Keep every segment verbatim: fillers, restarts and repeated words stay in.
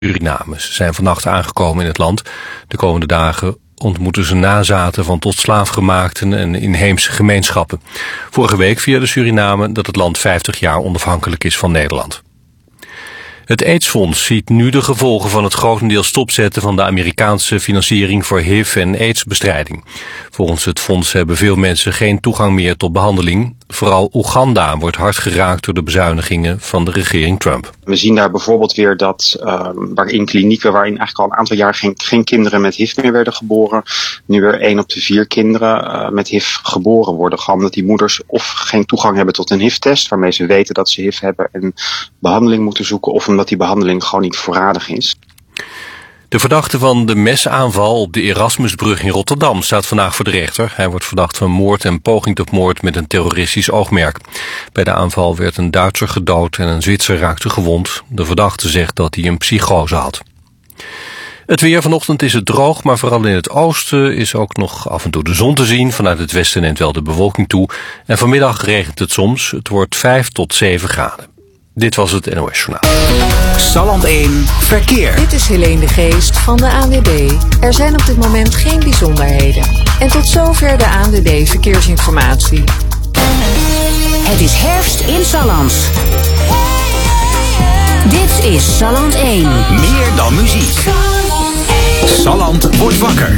Suriname. Ze zijn vannacht aangekomen in het land. De komende dagen ontmoeten ze nazaten van tot slaafgemaakten en inheemse gemeenschappen. Vorige week vierde Suriname dat het land vijftig jaar onafhankelijk is van Nederland. Het AIDS-fonds ziet nu de gevolgen van het grotendeels stopzetten van de Amerikaanse financiering voor H I V- en AIDS-bestrijding. Volgens het fonds hebben veel mensen geen toegang meer tot behandeling. Vooral Oeganda wordt hard geraakt door de bezuinigingen van de regering Trump. We zien daar bijvoorbeeld weer dat uh, waarin klinieken waarin eigenlijk al een aantal jaar geen, geen kinderen met H I V meer werden geboren, nu weer één op de vier kinderen uh, met H I V geboren worden. Gewoon omdat die moeders of geen toegang hebben tot een H I V-test, waarmee ze weten dat ze H I V hebben en behandeling moeten zoeken, of omdat die behandeling gewoon niet voorradig is. De verdachte van de mesaanval op de Erasmusbrug in Rotterdam staat vandaag voor de rechter. Hij wordt verdacht van moord en poging tot moord met een terroristisch oogmerk. Bij de aanval werd een Duitser gedood en een Zwitser raakte gewond. De verdachte zegt dat hij een psychose had. Het weer vanochtend is het droog, maar vooral in het oosten is ook nog af en toe de zon te zien. Vanuit het westen neemt wel de bewolking toe. En vanmiddag regent het soms. Het wordt vijf tot zeven graden. Dit was het N O S-journaal. Salland één Verkeer. Dit is Helene de Geest van de A N W B. Er zijn op dit moment geen bijzonderheden. En tot zover de A N W B Verkeersinformatie. Het is herfst in Salland. Dit is Salland één. Meer dan muziek. Salland wordt wakker.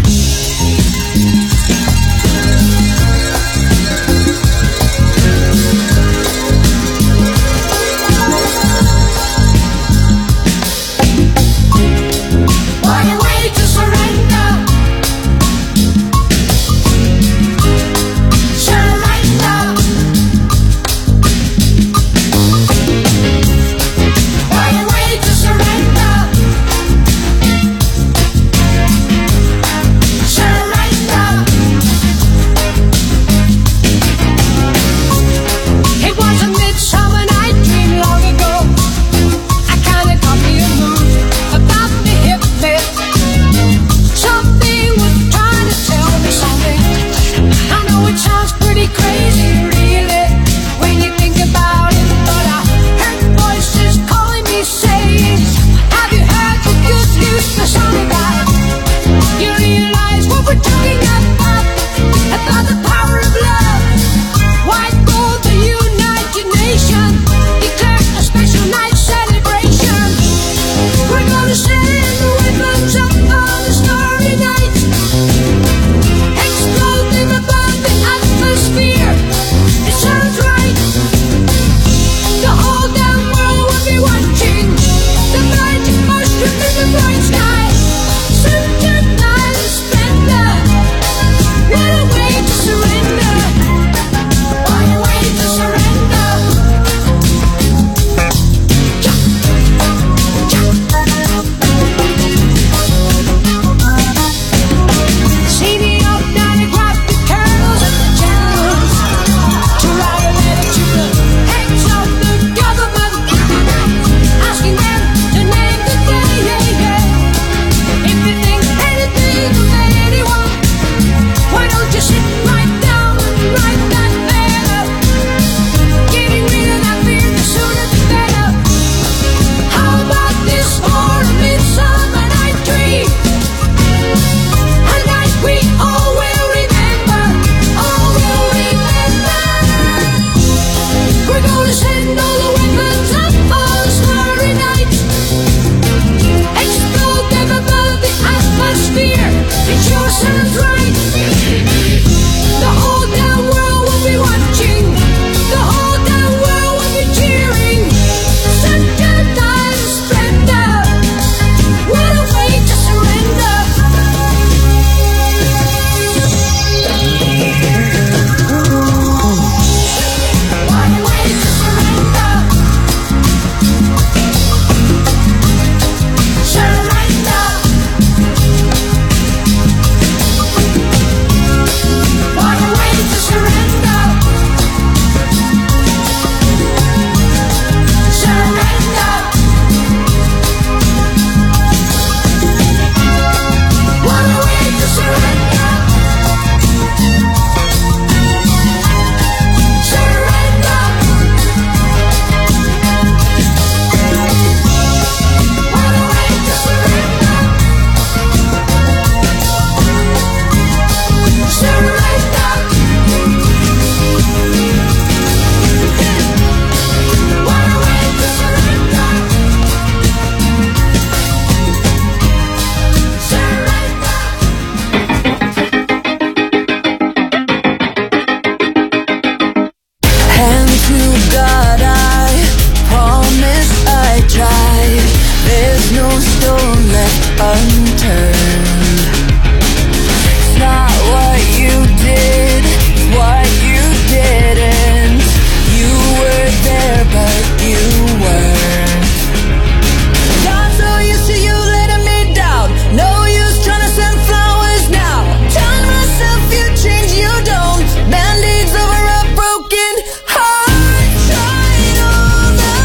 stone left unturned. It's not what you did, it's what you didn't. You were there, but you weren't. Got so used to you letting me down. No use trying to send flowers now. Telling myself you change, you don't. Band-aids over a broken heart. Tried all the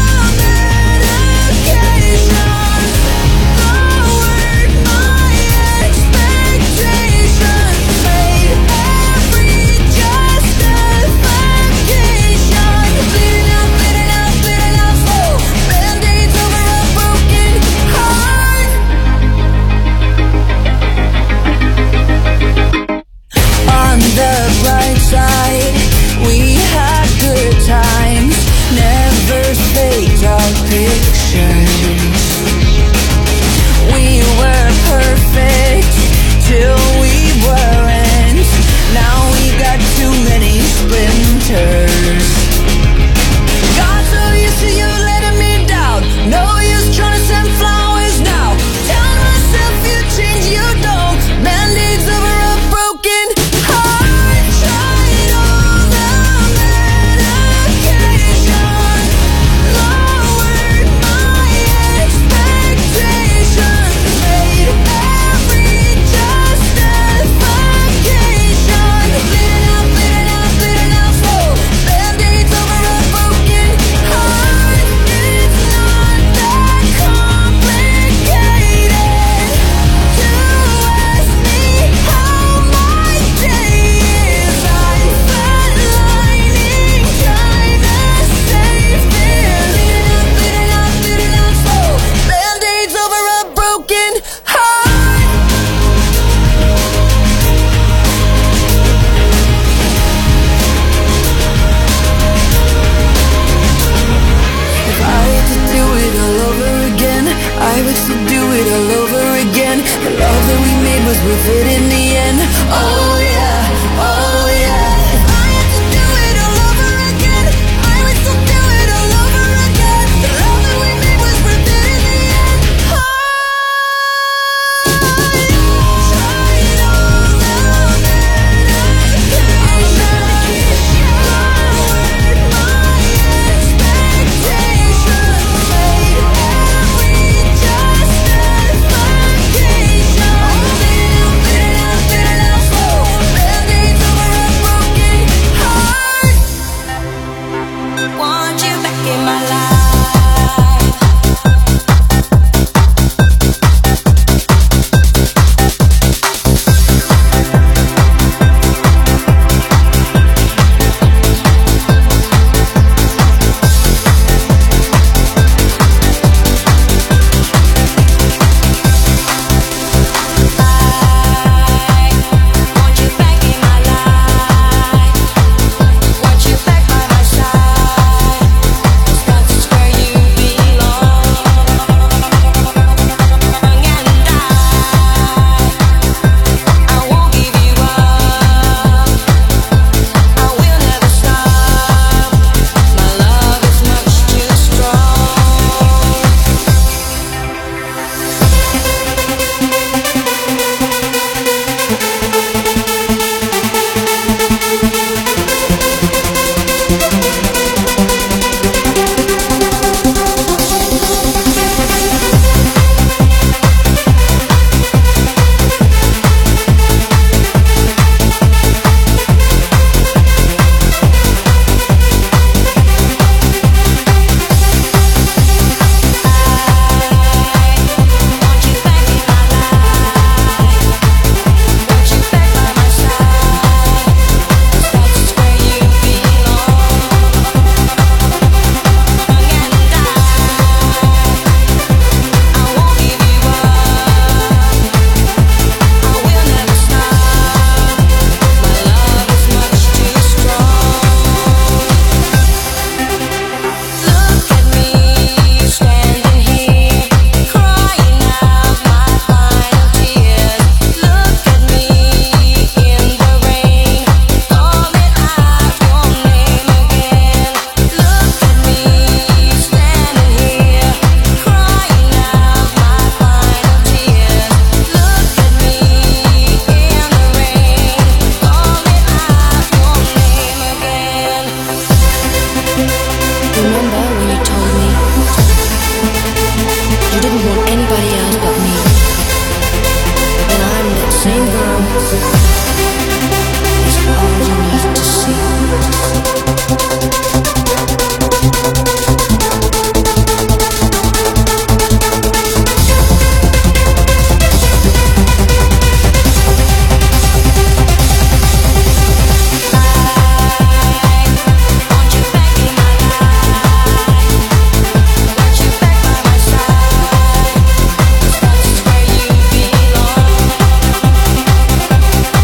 medication, lowered my expectations, made every justification. Bleeding out, bleeding out, bleeding out slow. Band-aids over a broken heart. On the bright side, we had good times, never faked our pictures. We were perfect till we weren't. Now we got too many splinters. Got so used to you letting me down. No use trying to send flowers now. Telling myself you change, you don't. Band-aids over a broken heart. Tried all the medication, lowered my expectations, made every justification. Bleeding out, bleeding out, bleeding out slow. Band-aids over a broken heart. It's not that complicated to ask me how my day is. I flatlining, trying to save this. Bleeding out, bleeding out, bleeding out slow. Band-aids over a broken heart. If I had to do it all over again, I would still do it all over again. The love that we made was worth it in the end. Oh yeah, oh yeah. If I had to do it all over again, I would still do it all over again. The love that we made was worth it in the end. Oh yeah. Tried all the medication, lowered my expectations, made every justification. Bleeding out, bleeding out, bleeding out slow. We'll be right back.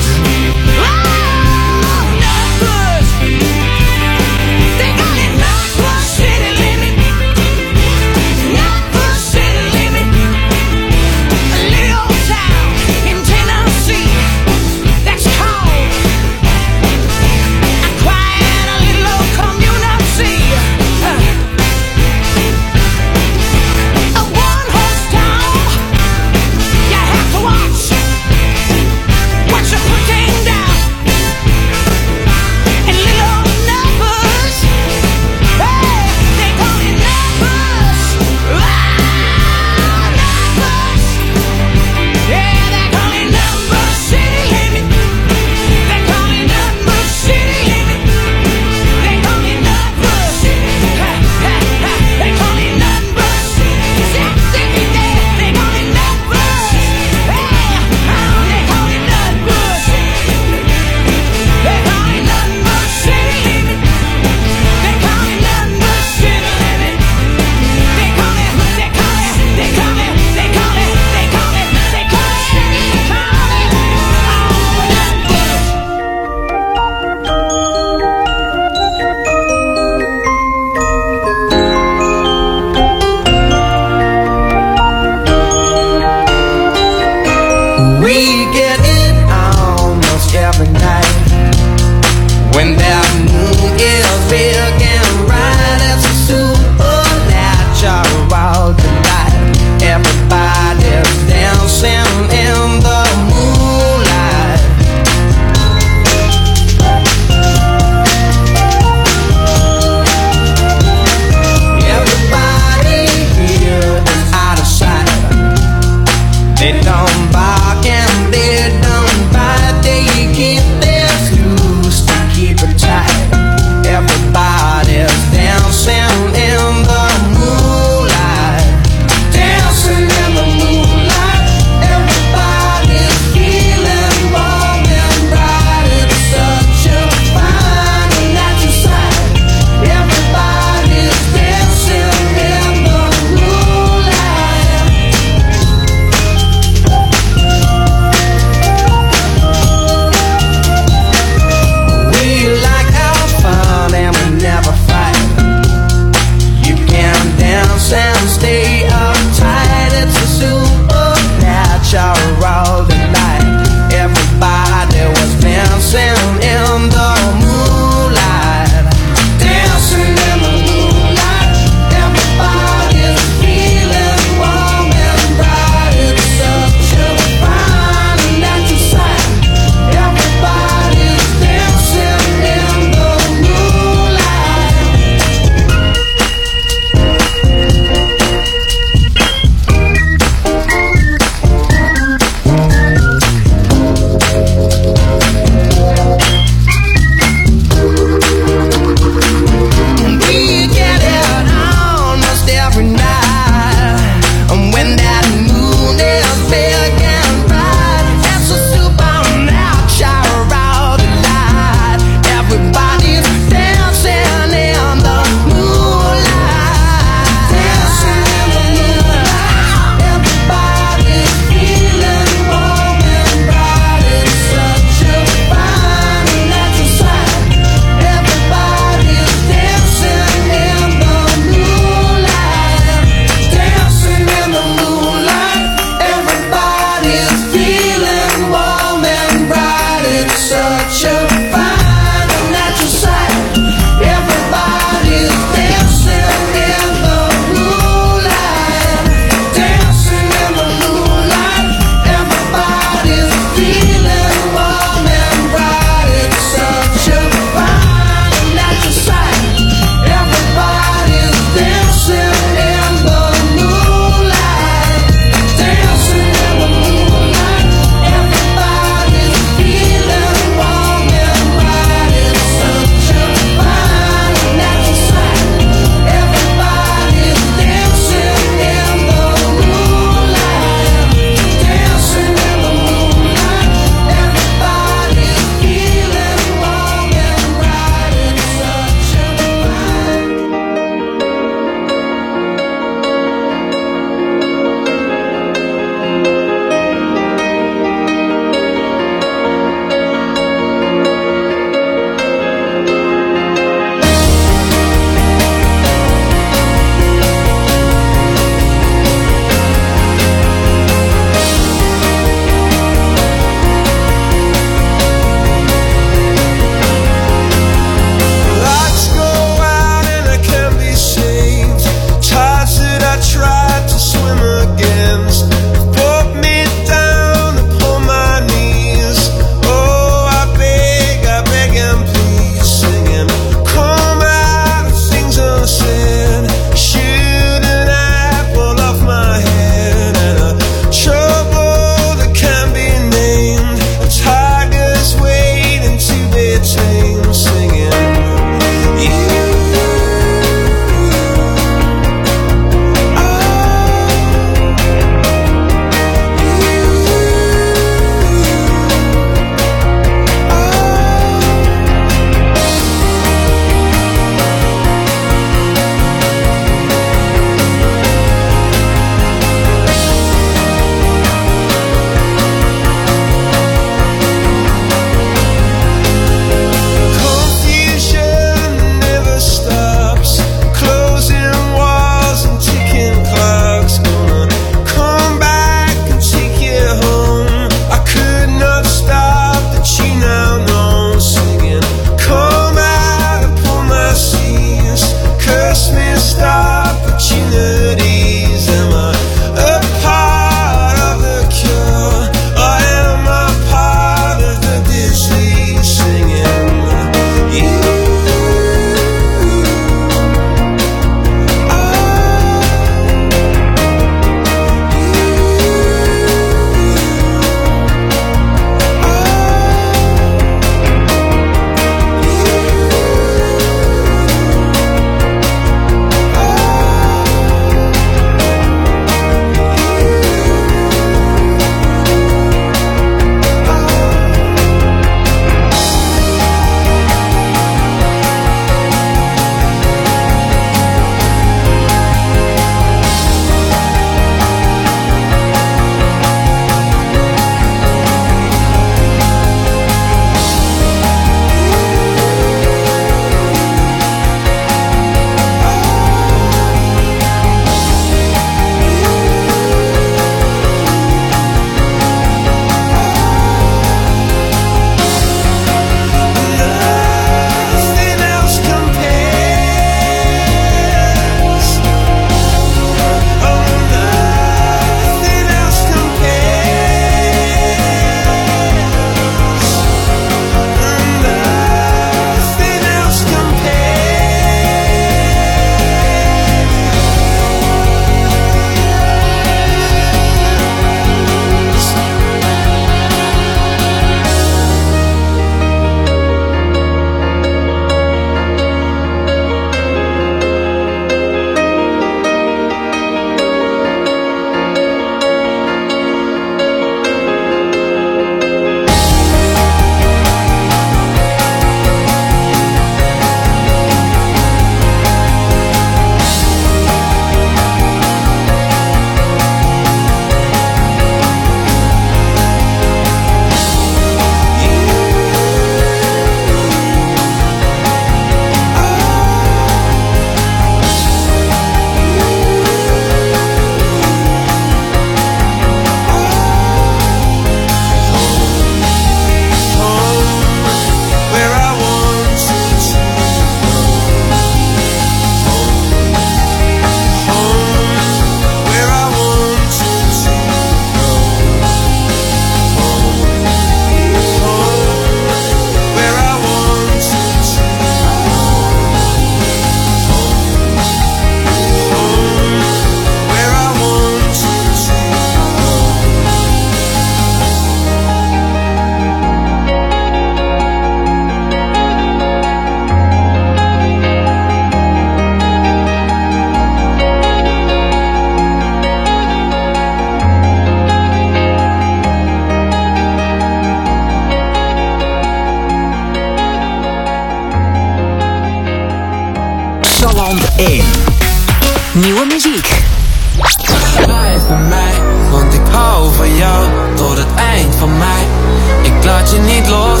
Nieuwe muziek. Blijf bij mij, want ik hou van jou tot het eind van mij. Ik laat je niet los.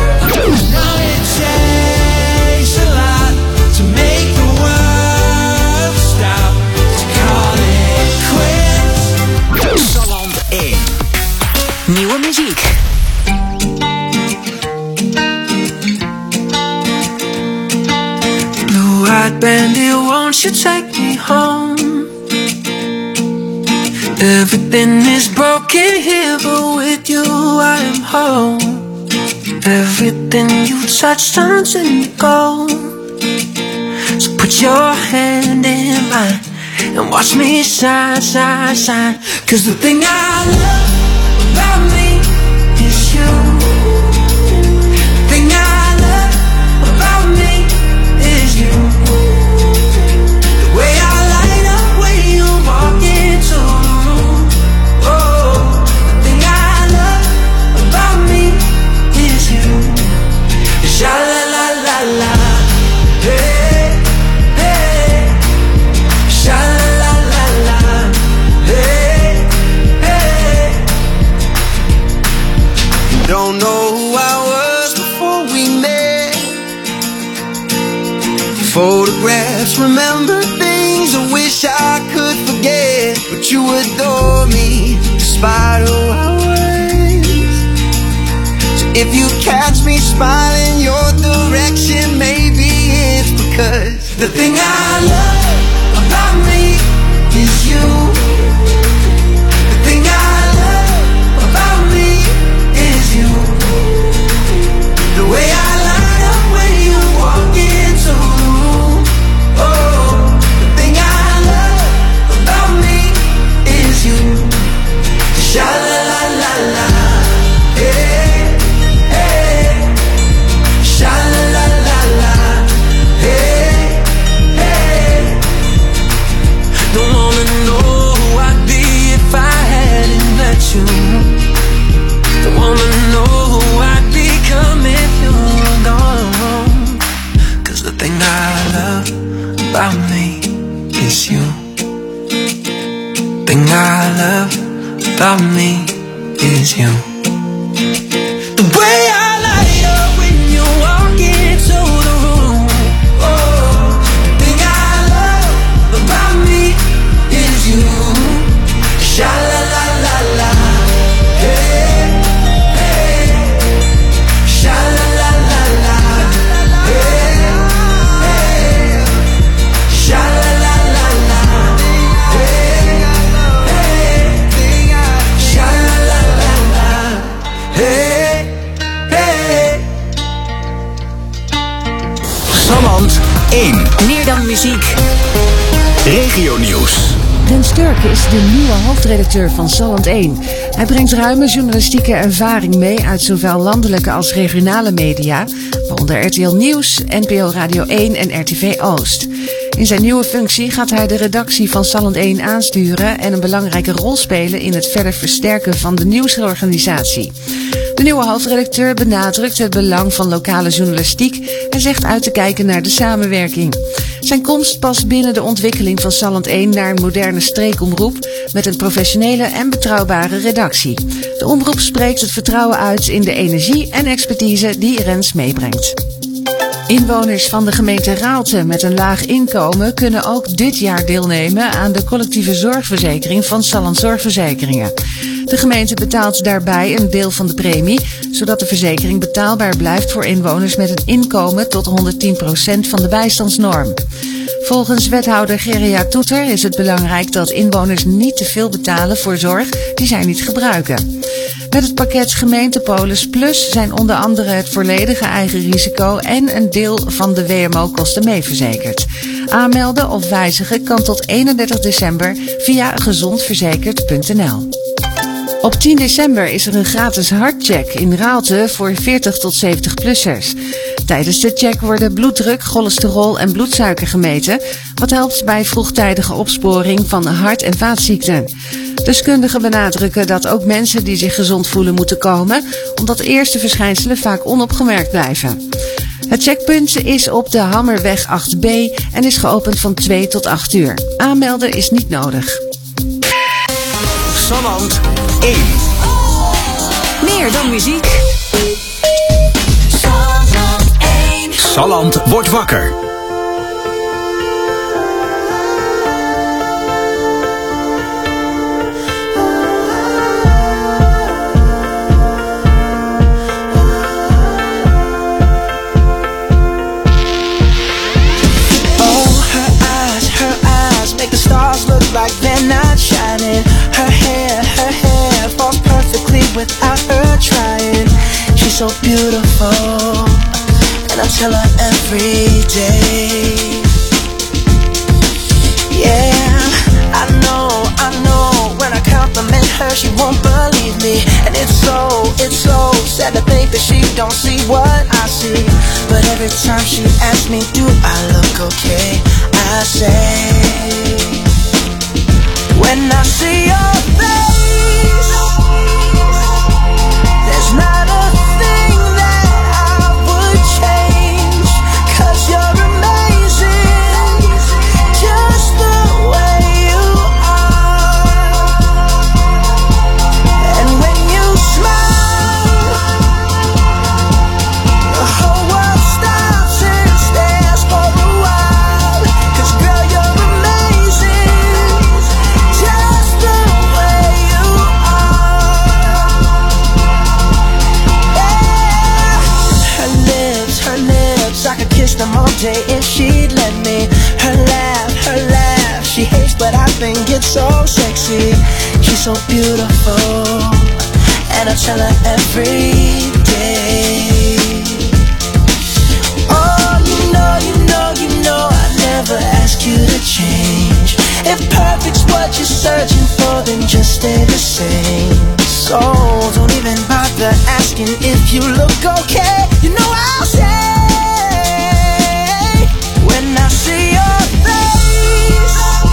Salland één. Nieuwe muziek. Blue-eyed bandit, won't you take me home? Everything is broken here, but with you I am home. Everything you touch turns into gold. So put your hand in mine and watch me shine, shine, shine. 'Cause the thing I love about me is you. The thing I love about me is you. The way I light up when you walk into the room. Oh, the thing I love about me is you. Sha la la la la. Hey, hey. Sha la la la la. Hey, hey. Don't know who I was before we met. Photographs, remember things I wish I could forget. But you adore me despite who I was. So if you catch me smiling your direction, maybe it's because the thing I love about me is you. The thing I love about me is you. The way I light up when you walk into the room. Oh, the thing I love about me is you. Sha la la la la. Hey, hey. Sha la la la la. Hey, hey. Don't wanna know who I'd be if I hadn't met you. Don't wanna know who I'd become if you're gone. 'Cause the thing I love about me is you. Thing I love about me is you. The way I light up when you walk into the room. Oh, the thing I love about me is you. Sha la la la la. Hey, hey. Sha la la la la. Hey, hey. Sha la la la la. Hey, hey. Sha la la la la. Hey, hey. Salland één. Meer dan muziek. Regionieuws. Rens Sterk is de nieuwe hoofdredacteur van Salland één. Hij brengt ruime journalistieke ervaring mee uit zowel landelijke als regionale media, waaronder R T L Nieuws, N P O Radio één en R T V Oost. In zijn nieuwe functie gaat hij de redactie van Salland één aansturen en een belangrijke rol spelen in het verder versterken van de nieuwsorganisatie. De nieuwe hoofdredacteur benadrukt het belang van lokale journalistiek en zegt uit te kijken naar de samenwerking. Zijn komst past binnen de ontwikkeling van Salland één naar een moderne streekomroep met een professionele en betrouwbare redactie. De omroep spreekt het vertrouwen uit in de energie en expertise die Rens meebrengt. Inwoners van de gemeente Raalte met een laag inkomen kunnen ook dit jaar deelnemen aan de collectieve zorgverzekering van Salland Zorgverzekeringen. De gemeente betaalt daarbij een deel van de premie, zodat de verzekering betaalbaar blijft voor inwoners met een inkomen tot honderdtien procent van de bijstandsnorm. Volgens wethouder Geria Toeter is het belangrijk dat inwoners niet te veel betalen voor zorg die zij niet gebruiken. Met het pakket Gemeentepolis Plus zijn onder andere het volledige eigen risico en een deel van de W M O-kosten meeverzekerd. Aanmelden of wijzigen kan tot eenendertig december via gezondverzekerd punt n l. Op tien december is er een gratis hartcheck in Raalte voor veertig tot zeventig-plussers. Tijdens de check worden bloeddruk, cholesterol en bloedsuiker gemeten, wat helpt bij vroegtijdige opsporing van hart- en vaatziekten. Deskundigen benadrukken dat ook mensen die zich gezond voelen moeten komen, omdat eerste verschijnselen vaak onopgemerkt blijven. Het checkpunt is op de Hammerweg acht B en is geopend van twee tot acht uur. Aanmelden is niet nodig. Salland één. Meer dan muziek. Salland één. Salland wordt wakker. Like they're not shining. Her hair, her hair falls perfectly without her trying. She's so beautiful, and I tell her every day. Yeah, I know, I know. When I compliment her, she won't believe me, and it's so, it's so sad to think that she don't see what I see. But every time she asks me, do I look okay? I say, when I see your face, there's not a thing that I would change, 'cause you're amazing, just the way you are. And when you smile, the whole world stops and stares for a while, 'cause girl, you're amazing, just the way you are. Yeah. Her lips, her lips, I could kiss them all day if she'd let me. Her laugh, her laugh, she hates but I think it's so sexy. She's so beautiful, and I tell her every day. Oh, you know, you know, you know I never ask you to change. If perfect's what you're searching for, then just stay the same. So don't even bother asking if you look okay. You know I'll say, when I see your face,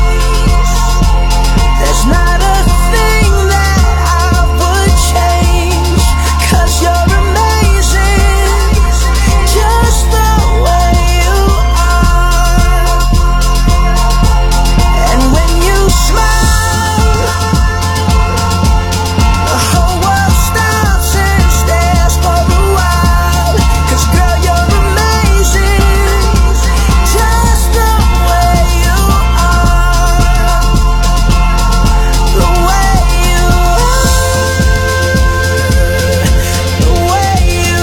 there's not a thing that I would change, 'cause you're amazing, just the way you are. And when you smile, the whole world stops and stares for a while, 'cause girl, you're amazing, just the way you are. The way you are, the way you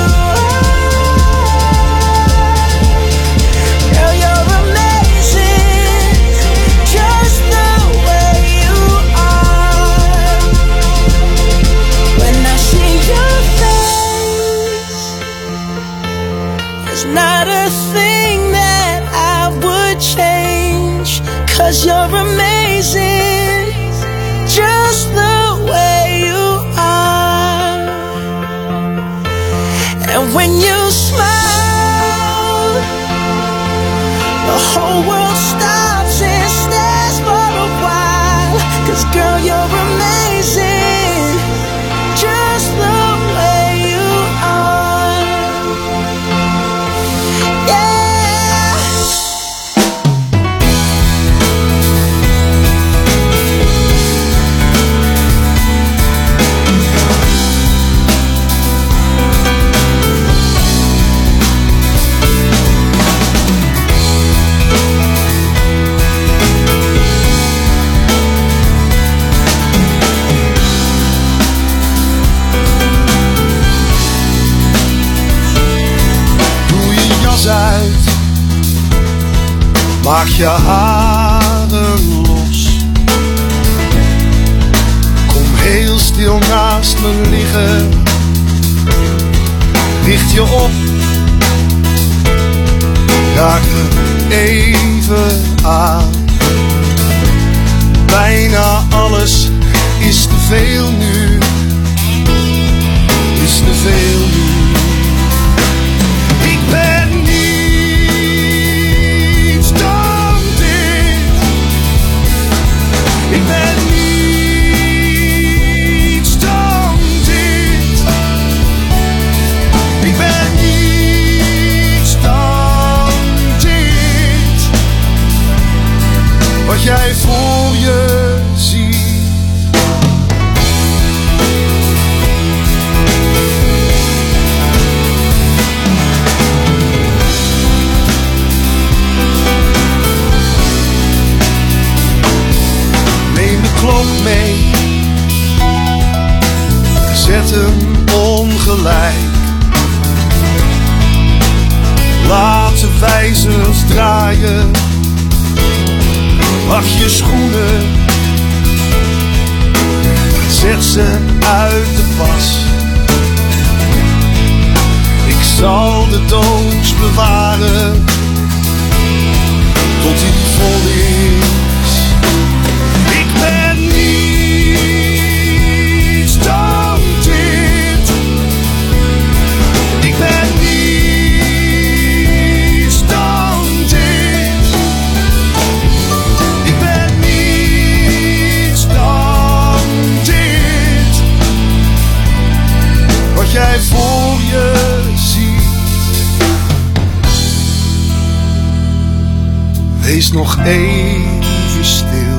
are. Girl, you're amazing, just the way you are. When I see your face, there's not a thing that I would change, 'cause you're amazing, just the way you are. And when you smile, the whole world stops and stares for a while, 'cause girl, you're amazing, just the way you are. Yeah. Doe je jas uit, maak je haren los. Kom heel stil naast me liggen, richt je op, raak me even aan. Bijna alles is te veel nu, is te veel nu. Ik ben niets dan dit. Ik ben niets dan dit. Ik ben niets dan wat jij voor je ziet. Neem de klok mee, zet hem ongelijk. Laat de wijzers draaien, wacht je schoenen, zet ze uit de pas. Ik zal de doos bewaren, tot die vol is. Ik ben niets dan dit, ik ben niets dan dit, ik ben niets dan dit, wat jij voor je ziet. Wees nog even stil,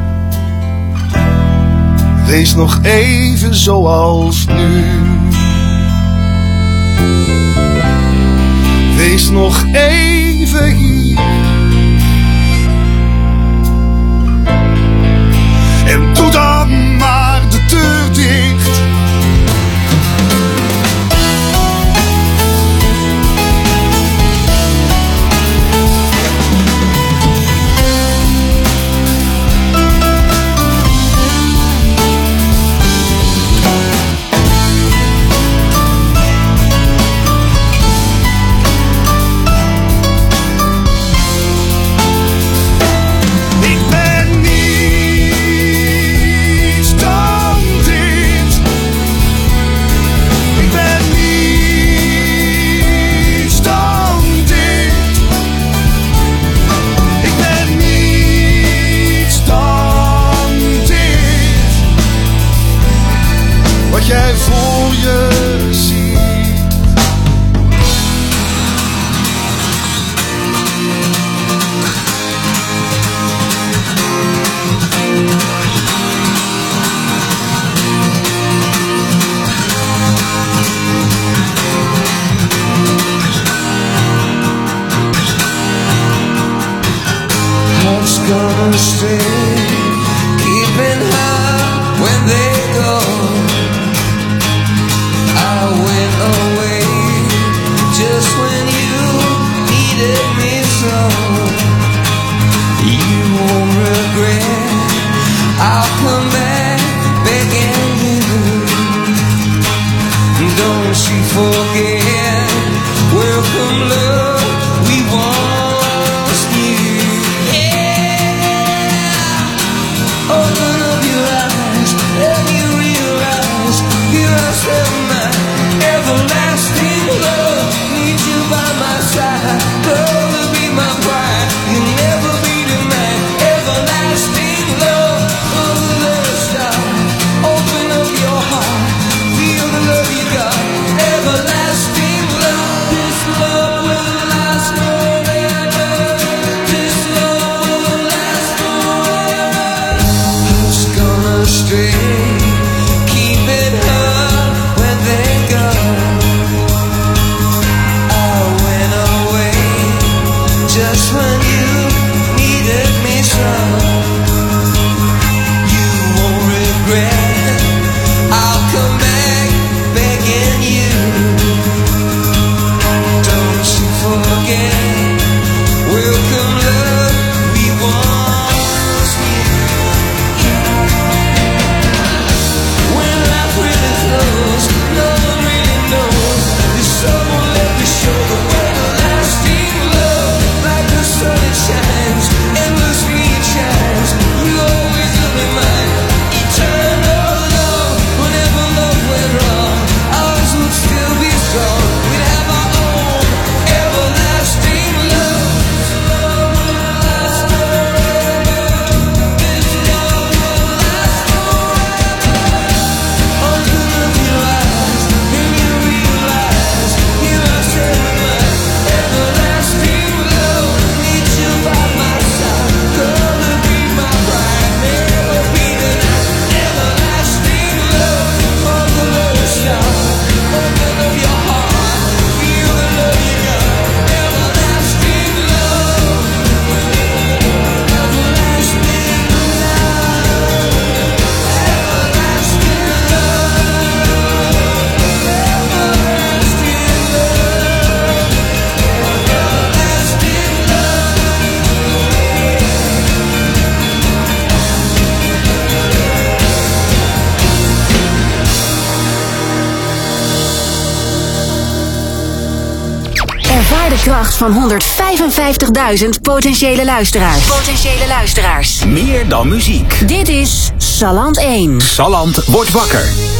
wees nog even zoals nu. Wees nog even hier en doe dan maar de deur dicht. Wat jij voor je ziet. What's gonna stay? Keeping high when they go. I went away just when you needed me so. You won't regret, I'll come back begging you. Don't you forget, welcome love we once knew. Yeah. kracht van honderdvijfenvijftigduizend potentiële luisteraars. Potentiële luisteraars. Meer dan muziek. Dit is Salland één. Salland wordt wakker.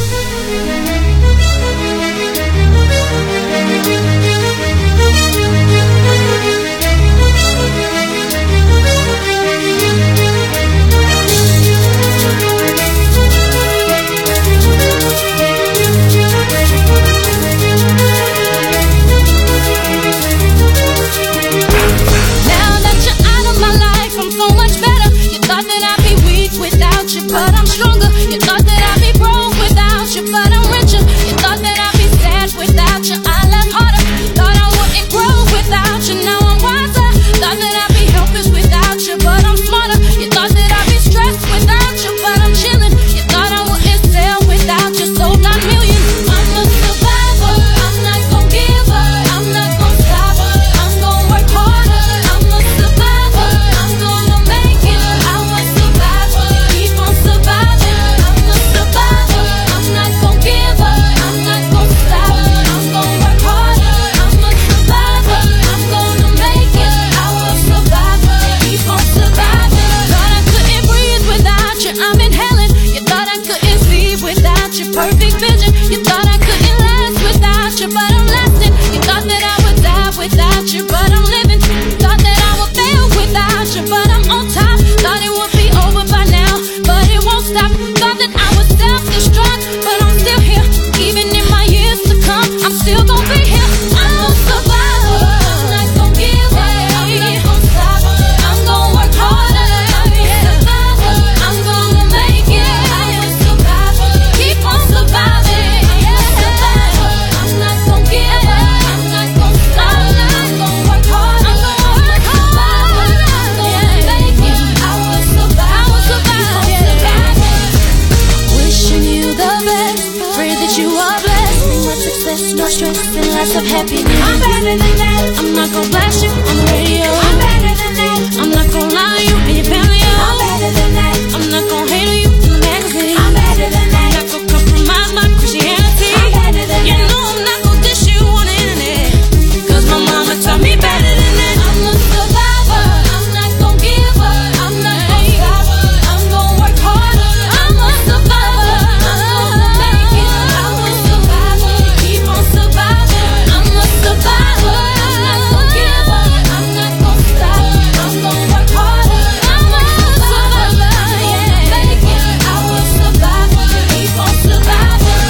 But I'm stronger. You thought that I'd be broke without you, but I'm richer. You thought that I'd be sad without you, I love harder. Thought I wouldn't grow without you, now I'm wiser. Thought that I'd be helpless without you, but I'm smarter. You thought that I'd be stressed without you, but I'm chilling. You thought I wouldn't sell without you, sold nine million. I'm a survivor. I'm not gon' give up. I'm not gon' stop. I'm gon' work harder. I'm a survivor. I'm gonna make it. I was survivor. Keep on surviving. I'm a survivor. I'm not gon' give up. I'm not gon' stop. I'm gon' work harder. I'm a survivor. I'm gonna make it. I was survivor. Keep on surviving. Thought I couldn't breathe without you. I'm inhaling. You thought I couldn't see without your perfect vision. You thought I couldn't last without you, but I'm lasting. You thought that I would die without you, but I'm living. Thought that I would fail without you, but I'm on top. Thought it would be over by now, but it won't stop. Thought that I would self-destruct, but I'm still here. Even in my years to come, I'm still gonna be here. I'm a survivor. I'm not gonna give up. I'm not gonna stop. I'm gonna work harder. I'm a survivor. I'm gonna make it. I'm a survivor. Keep on surviving. I'm a survivor. I'm not gonna give up. I'm not gonna stop. I'm gonna work hard. I'm gonna work hard. I'm gonna make it. I will survive. I will survive. Wishing you the best. Pray that you are blessed. Much success, no stress, and lots of happiness. I'm better than that. I'm not gonna blast you on the radio. I'm better than that. I'm not gonna lie to you and your family. I'm better than that. I'm not gonna hate on you in the magazine. I'm better than that. I'm not gonna compromise my Christianity. I'm better than you that. You know I'm not gonna dish you on the internet, cause my mama taught me better than that. I'm a survivor. I'm not gonna give up. I'm not gonna stop. I'm gonna work harder. I'm a survivor. I'm gonna make it. I will survive. Keep on surviving. I'm a survivor. I'm not gonna give up. I'm not gonna stop. I'm gonna work harder. I'm a survivor. Yeah, make it. I will survive. Keep on surviving.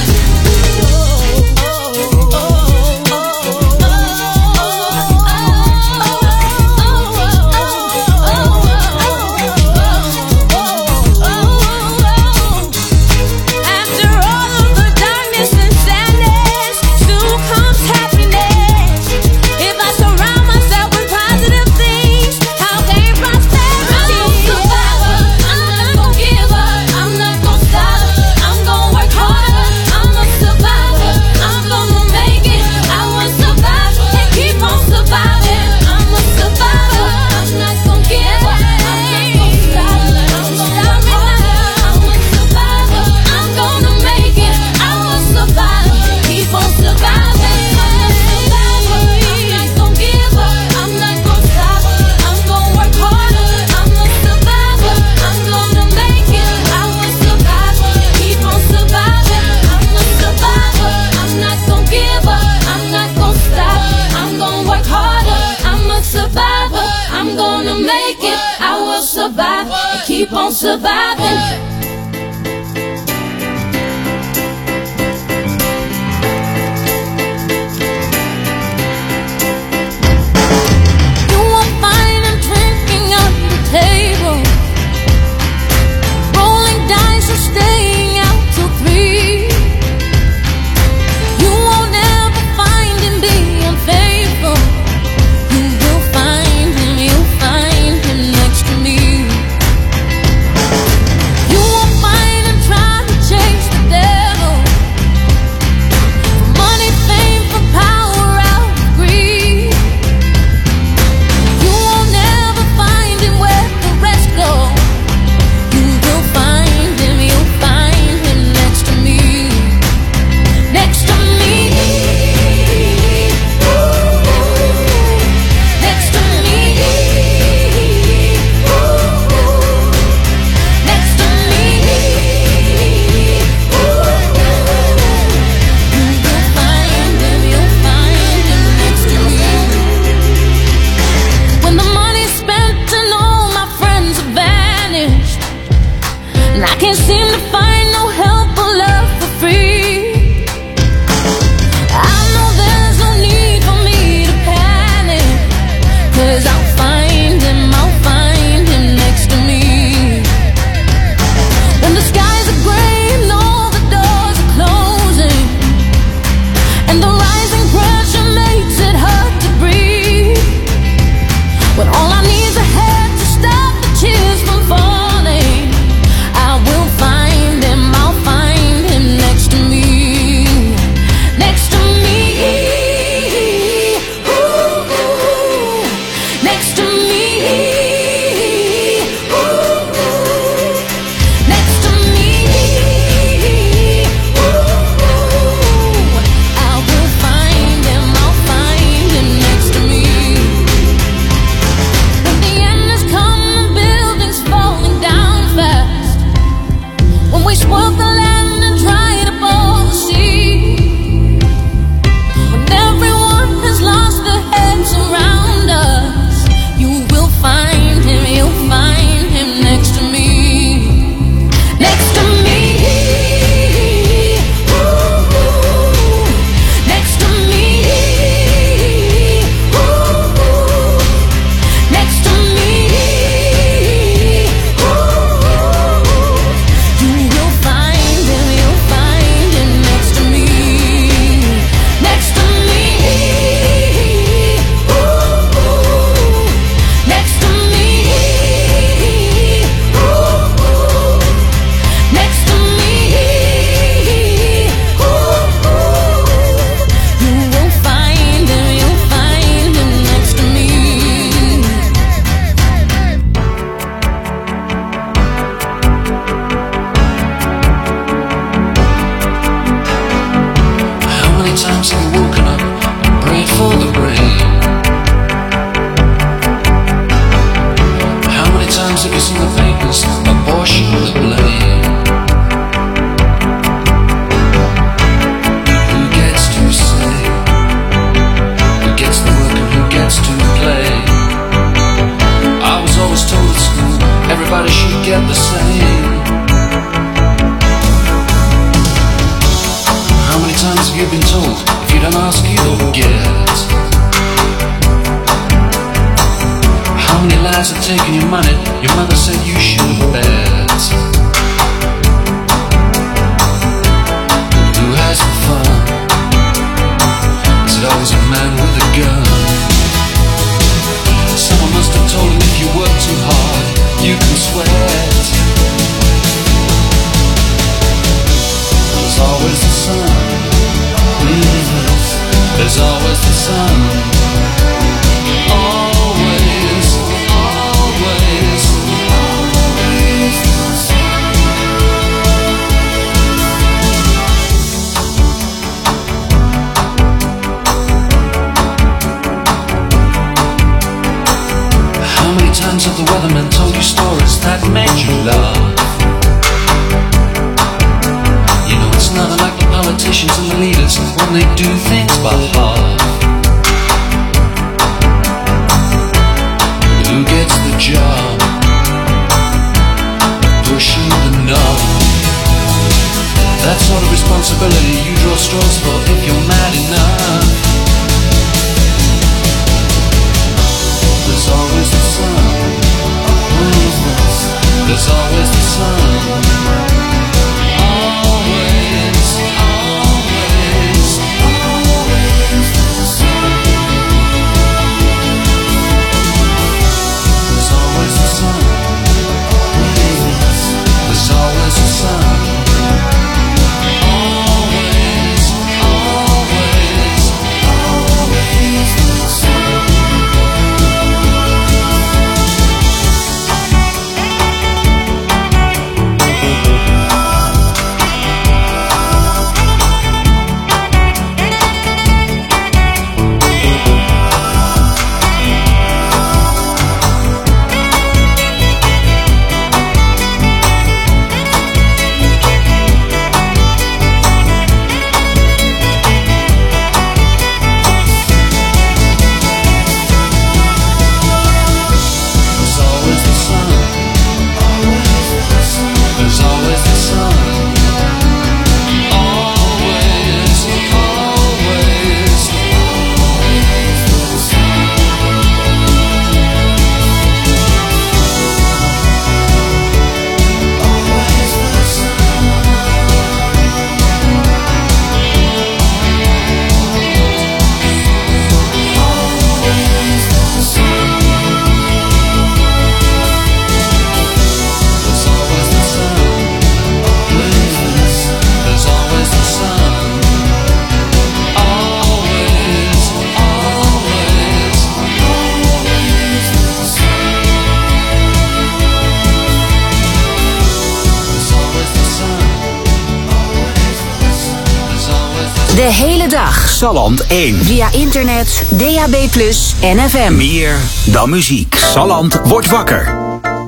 After all of the darkness and sadness, soon comes happiness. If I surround myself with positive things, how can prosperity? I'm a survivor. I'm not gonna give up. I'm not gonna stop. I'm gonna work harder. I'm a survivor. I'm gonna make it. I will survive and keep on surviving. I'm a survivor. I'm not gonna give up. I'm not gonna stop. I'm gonna work harder. I'm a survivor. I'm gonna make it. I will survive. Keep on surviving. I'm a survivor. I'm not gonna give up. I'm not gonna stop. I'm gonna work harder. I'm a survivor. I'm gonna make it. I will survive. Keep on surviving. I'm a survivor. I'm not gonna give up. I'm not gonna stop. I'm gonna work harder. I'm a survivor. I'm gonna make it. I will survive. Keep on surviving. You won't find them drinking under the table, rolling dice or staying out till three. You won't ever find him being unfaithful. You will find him, you'll find him next to me. You I can't seem to find no help or love for free. I know there's no need for me to panic, 'cause I'll find him, I'll find him next to me. When the skies are gray and all the doors are closing, and the rising pressure makes it hard to breathe, when all I need is a hand to stop the tears from falling, I will find him, I'll find him next to me. Next to me. Ooh, next to me. Ooh, next to me. Ooh, I will find him, I'll find him next to me. When the end has come, the building's falling down fast. When we spoil the land and dried up all the sea. When everyone has lost their heads around us, you will find him, you'll find him next to me. Next to me. Ooh, next to me. Ooh, next to me. Ooh, you will find him, you'll find him next to me. Next to me. Ooh, next to me. Ooh, next to me. Ooh, you will find him, you'll find him next to me. How many times have you woken up and prayed for the rain? How many times have you seen the papers abortion the blame? Who gets to say? Who gets the work and who gets to play? I was always told at school everybody should get the same. How many times have you been told if you don't ask you don't get? How many lies have taken your money? Your mother said you should bet. Who has the fun? Is it always a man with a gun? Someone must have told him if you work too hard, you can sweat. There's always the sun. Mm, there's always the sun. Always, always, always the sun. How many times have the weathermen told you stories that made you laugh? You know it's not like the politicians and the leaders when they do things by half. Who gets the job? Pushing the knob. That sort of responsibility you draw straws for if you're mad enough. There's always the sun. There's always the sun. Always, always, always the sun. There's always the sun. There's always the sun. Always, always, always the sun. De hele dag. Salland één. Via internet, D A B plus, en F M. Meer dan muziek. Salland wordt wakker.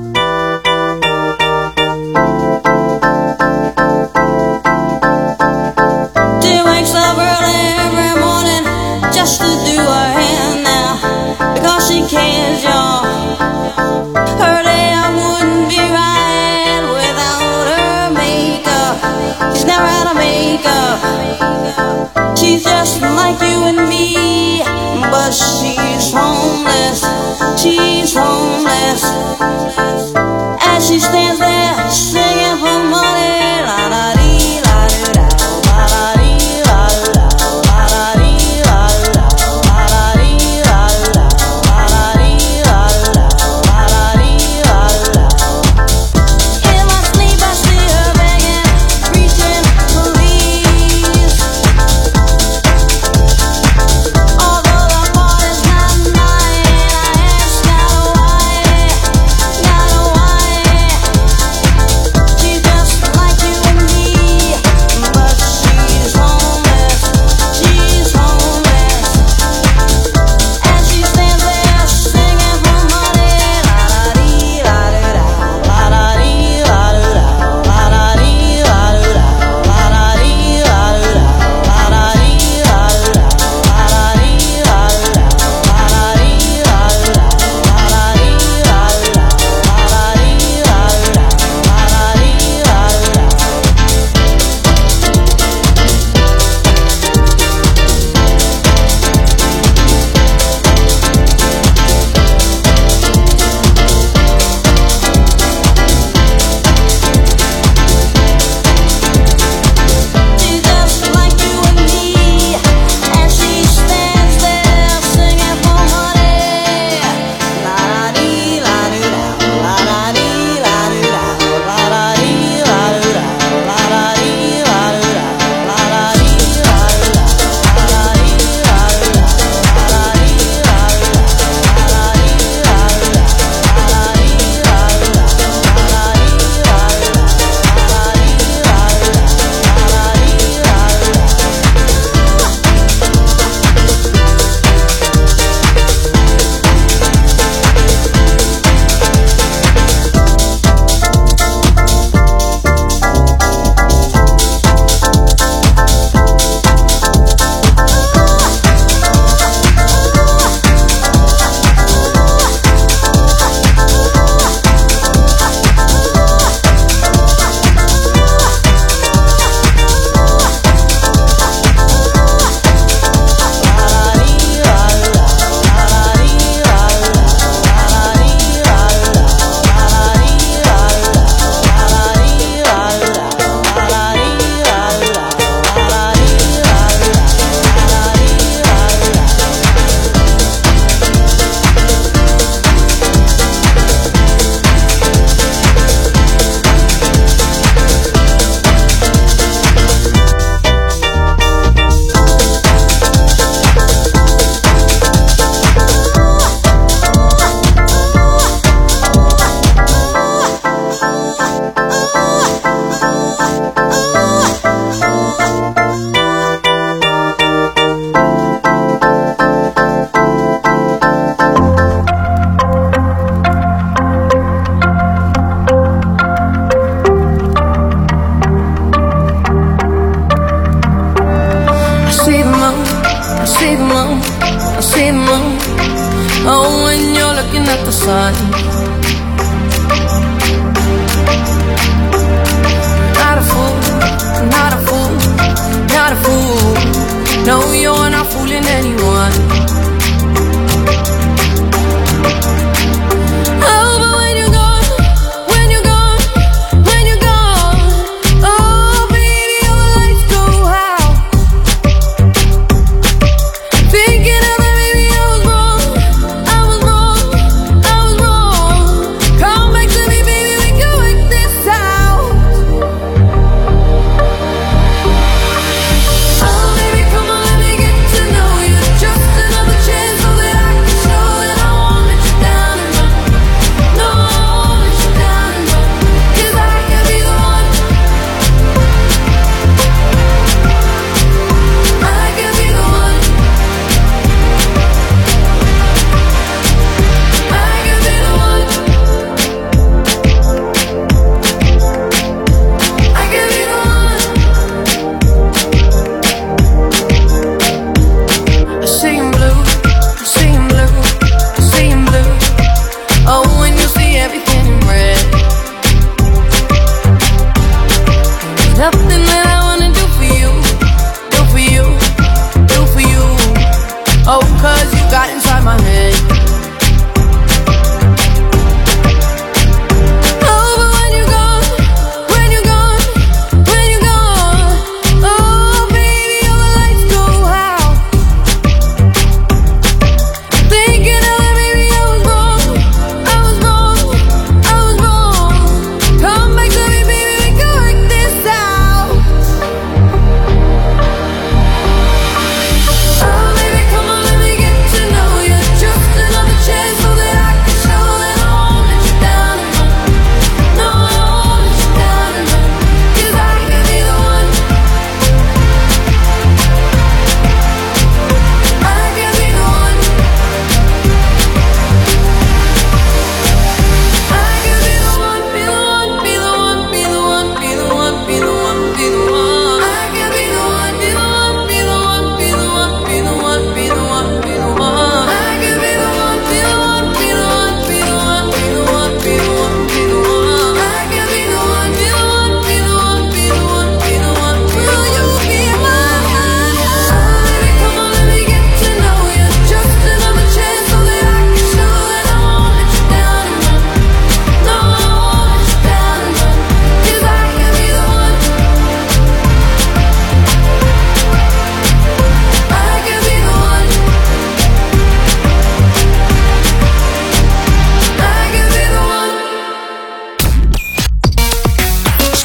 She wakes up early every morning just to do her hair now, because she cares, y'all. Her day I wouldn't be right without her makeup. She's never had a makeup. She's just like you and me, but she's homeless. She's homeless. As she stands there singing for money, la da dee la doo da, la da dee la doo da, la da dee la doo da, la da dee la doo da, la da dee la doo da, la da dee la doo da. In my sleep I see her begging, reaching please. Although the party's not mine, I ask, gotta why, gotta why.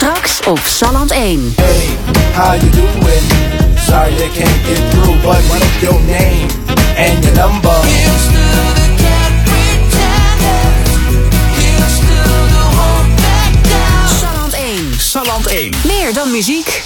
Straks op Salland één. Hey, how you doing? Sorry I can't get through, but what's your name and your number? Here's to the cat pretenders. Here's to the hope back down. Salland één. Salland één. Meer dan muziek.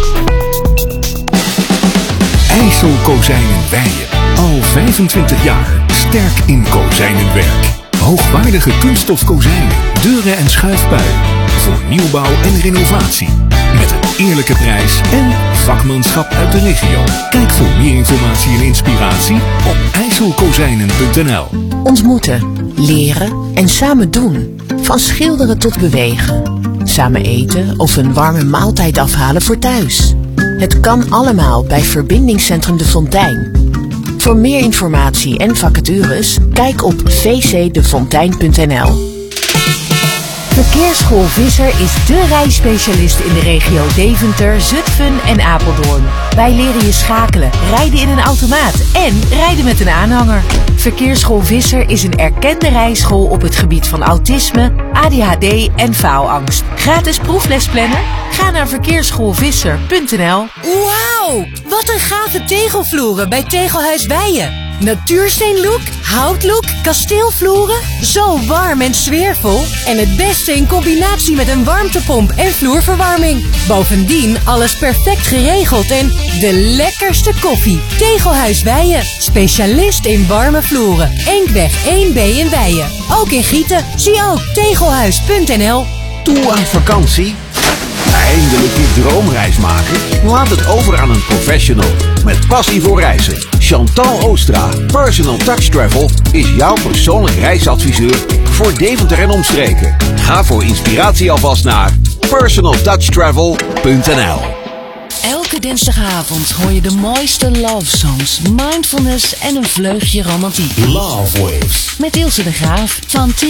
IJssel Kozijnen Weijen. Al vijfentwintig jaar sterk in kozijnenwerk. Hoogwaardige kunststof kozijnen, deuren en schuifpuien. Voor nieuwbouw en renovatie. Met een eerlijke prijs en vakmanschap uit de regio. Kijk voor meer informatie en inspiratie op ijsselkozijnen punt n l. Ontmoeten, leren en samen doen. Van schilderen tot bewegen. Samen eten of een warme maaltijd afhalen voor thuis. Het kan allemaal bij Verbindingscentrum De Fontein. Voor meer informatie en vacatures, kijk op v c de fontein punt n l. Verkeersschool Visser is dé rijspecialist in de regio Deventer, Zutphen en Apeldoorn. Wij leren je schakelen, rijden in een automaat en rijden met een aanhanger. Verkeersschool Visser is een erkende rijschool op het gebied van autisme, A D H D en faalangst. Gratis proefles plannen? Ga naar verkeersschoolvisser punt n l. Wauw, wat een gave tegelvloeren bij Tegelhuis Weijen. Natuursteenlook, houtlook, kasteelvloeren, zo warm en sfeervol. En het beste in combinatie met een warmtepomp en vloerverwarming. Bovendien alles perfect geregeld en de lekkerste koffie. Tegelhuis Weijen, specialist in warme vloeren. Enkweg één B in Weijen. Ook in Gieten, zie ook tegelhuis punt n l. Toe aan vakantie? Eindelijk je droomreis maken? Laat het over aan een professional met passie voor reizen. Chantal Oostra, Personal Touch Travel, is jouw persoonlijk reisadviseur voor Deventer en omstreken. Ga voor inspiratie alvast naar personal touch travel punt n l. Elke dinsdagavond hoor je de mooiste love songs, mindfulness en een vleugje romantiek. Love Waves. Met Ilse de Graaf van tien